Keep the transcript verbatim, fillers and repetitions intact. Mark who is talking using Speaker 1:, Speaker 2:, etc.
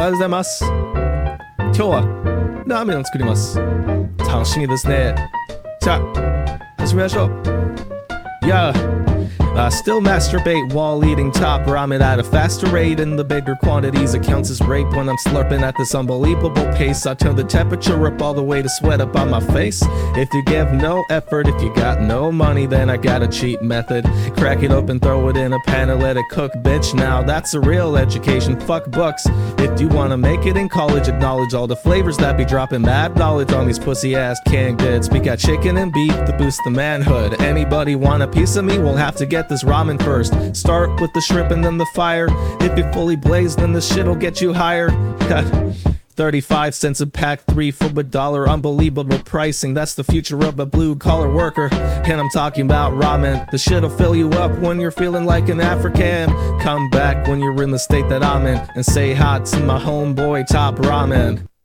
Speaker 1: おはようございます。今日はラーメンを作ります。楽しみですね。じゃあ始めましょう。Yeah, I still masturbate while eating top ramen at a faster rate. In the bigger quantities, it counts as rape. When I'm slurping at this unbelievable pace, I turn the temperature up all the way to sweat up on my face. If you give no effort, if you got no money, then I got a cheap method. Crack it up and throw it in a pan and let it cook, bitch. Now that's a real education, fuck books. If you wanna make it in college, acknowledge all the flavors that be dropping mad knowledge on these pussy-ass canned goods. We got chicken and beef to boost the manhood. Anybody want a piece of me? We'll have to get this ramen first. Start with the shrimp and then the fire. If you're fully blazed, then this shit'll get you higher. thirty-five cents a pack, three for a dollar. Unbelievable pricing, that's the future of a blue-collar worker. And I'm talking about ramen. The shit'll fill you up when you're feeling like an African. Come back when you're in the state that I'm in and say hi to my homeboy Top Ramen.